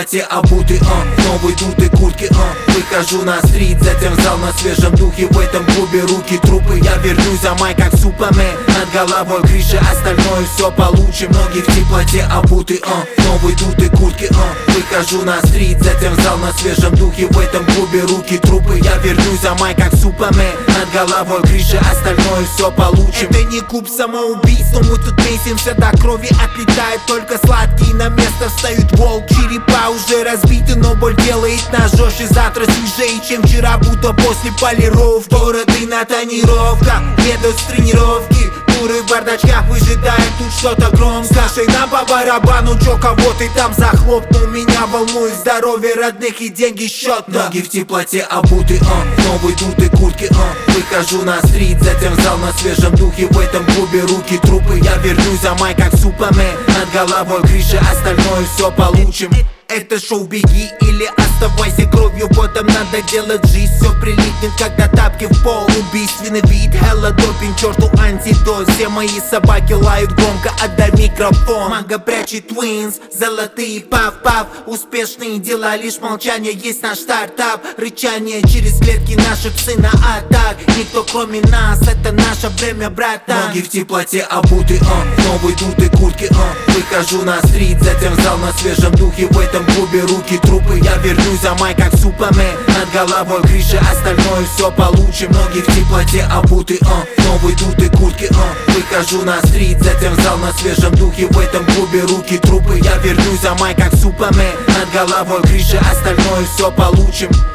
теплоте обуты, новые дуты куртки, выхожу на стрит, затем в зал на свежем духе. В этом клубе руки трупы, я вернусь за май как Супермен. Над головой крыша, остальное все получим. Ноги в теплоте обуты, новые дуты куртки, выхожу на стрит, затем в зал на свежем духе. В этом клубе руки трупы, я вернусь за май как Супермен. Над головой крыша, остальное все получим. Это не клуб самоубийств, но мы тут месимся до крови. Отлетает только сладкие, на место встают волк. Черепа уже разбиты, но боль делает нас жестче. Завтра свежее, чем вчера, будто после полировки. Городы на тонировках, едут с тренировки. Туры в бардачках выжидают тут что-то громко. Слушай, нам по барабану, чё, кого ты там захлопнул? Меня волнует здоровье родных и деньги счет. Ноги в теплоте обуты, новые дуты куртки, выхожу на стрит, затем в зал на свежем духе. В этом клубе руки трупы, я вернусь за май как Супермен. Над головой крыша, остальное все получим. Это шоу «Беги» или оставайся кровью. Потом надо делать жизнь, все прилипнет, когда тапки в пол. Убийственный вид, хелла допинг, черту антидот. Все мои собаки лают громко, отдай микрофон. Мага прячет твинс, золотые пав-пав. Успешные дела, лишь молчание, есть наш стартап. Рычание через клетки, наши псы на атак. Никто кроме нас, это наше время, братан. Ноги в теплоте обуты, новые дуты куртки, выхожу на стрит, затем в зал на свежем духе. В этом клубе руки трупы, я вернусь за май как Супермен. Над головой крыша, остальное все получим. Ноги в теплоте обуты, новые дуты куртки, выхожу на стрит, затем в зал на свежем духе. В этом клубе руки трупы, я вернусь за май как Супермен. Над головой крыша, остальное все получим.